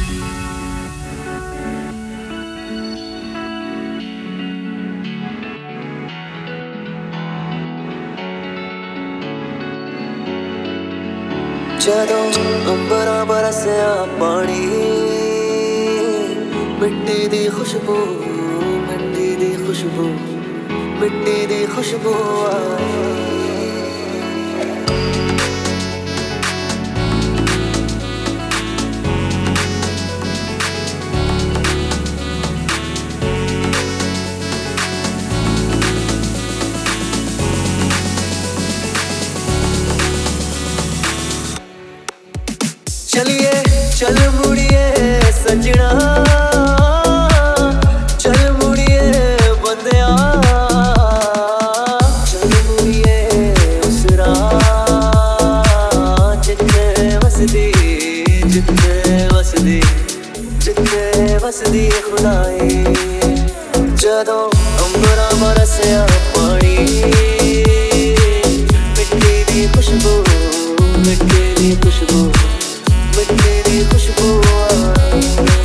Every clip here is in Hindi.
ਜਦੋਂ ਅੰਬਰਾਂ ਬਰਸਿਆ ਪਾਣੀ, ਮਿੱਟੀ ਦੀ ਖੁਸ਼ਬੂ, ਮਿੱਟੀ ਦੀ ਖੁਸ਼ਬੂ, ਮਿੱਟੀ ਦੀ ਖੁਸ਼ਬੂ ਆਈ। चलिए चल मुड़िए सजना, चल मुड़िए बंदिया, चल मुड़िए उस राह जिथे वसदी, जिथे वसदी, जिथे वसदी खुदाई। जदों अंबरां बरसिया पानी, मिट्टी दी खुशबू, मिट्टी दी खुशबू, मिट्टी दी खुशबू आई।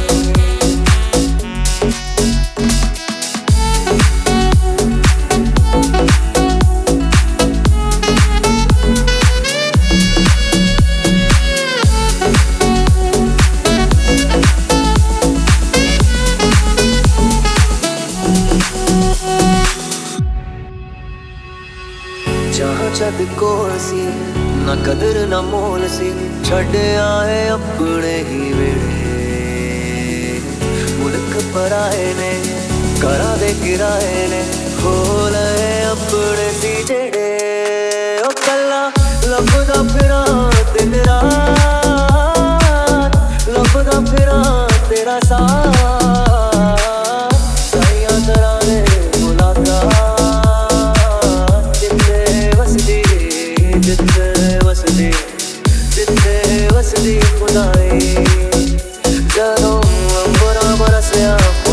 जहाँ छत कोल सी ना कदर ना मोल सी, छड़ आए अपने ही वेड़े। मुल्क पराए ने घरा दे किराए ने, हो लए अपने सी जेड़े। ओ कल्ला लभदा फिरा दिन रात, लभदा फिरा तेरा साथ, साइयां तरह दे मुलाकात, जिथे वसदी, जिथे वसदी, जिथे वसदी खुदाई। जदों अंबरां बरसिया